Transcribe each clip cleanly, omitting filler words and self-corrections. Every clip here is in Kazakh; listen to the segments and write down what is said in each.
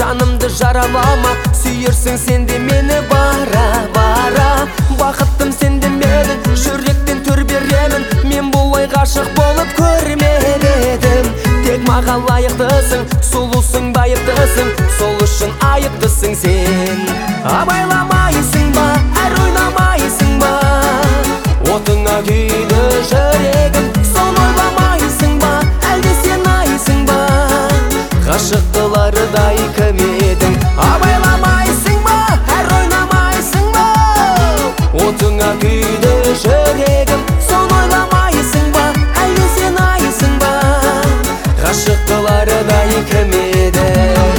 жанымды жаралама, сүйерсің сенде мені бара-бара. Бақыттым сенде менің, жүректен төр беремін, мен бұлай ғашық болып көрмеп едім. Тек маған лайықтысың, сұлусың, байыптысың, сол үшін айыптысың сен. Абайламайсың ба, әр ойнамайсың ба, отыңа күйді жүрегім, соны ойламайсың ба, әлде сен айсың ба, ғашық қылардай кім едің? Абайламайсың ба, әр ойнамайсың ба, отыңа күйді жүрегім, соны ойламайсың ба, әлде сен айсың ба, ғашық қылардай кім едің?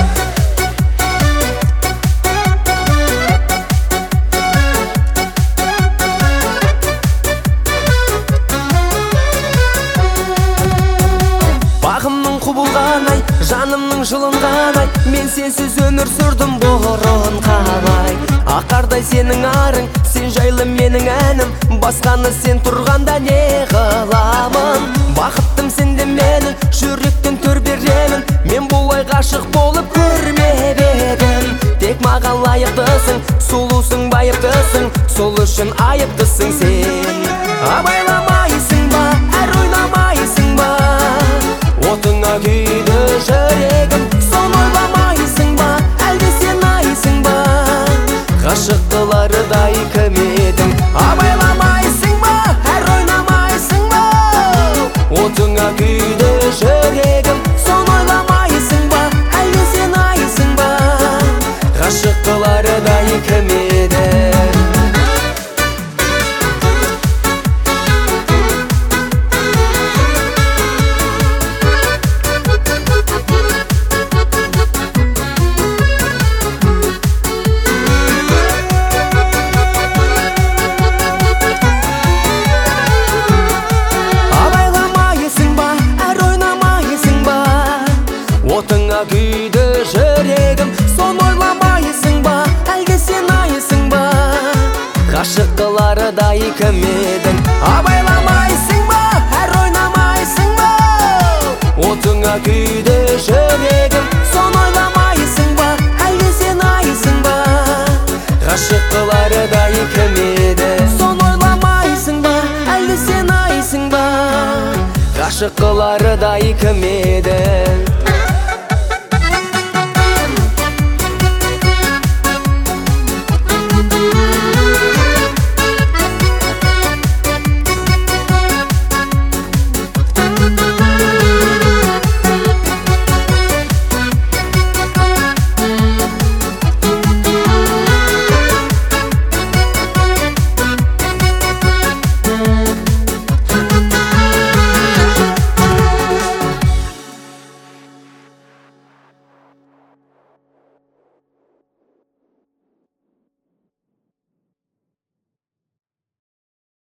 Бағымның құбылғанай, жанымның жылынғанай, мен сенсіз өмір сүрдім бұрын қалай. Ақардай сенің арың, сен жайлы менің әнім, басқаны сен тұрғанда не қыламын? Бақыттым сенде менің, жүректен төр беремін, мен бұлай ғашық болып көрмеп едім. Тек маған лайықтысың, сұлусың, байыптысың, сол үшін айыптысың сен. Абайламайсың ба, әр ойнамайсың ба, отыңа күйді жүрегім, соны ойламайсың ба, әлде сен айсың ба, ғашық қылардай кім едің? Абайламайсың ба, әр ойнамайсың ба, отыңа күйді жүрегім, соны ойламайсың ба, әлде сен айсың ба, ғашық қылардай кім едің? Отыңа күйді жүрегім, соны ойламайсың ба, әлде сен айсың ба, ғашық қылардай кім едің? Абайламайсың ба, әр ойнамайсың ба, отыңа күйді жүрегім, соны ойламайсың ба, әлде сен айсың ба, ғашық қылардай кім едің? Соны ойламайсың ба, әлде сен айсың ба, ғашық қылардай кім едің?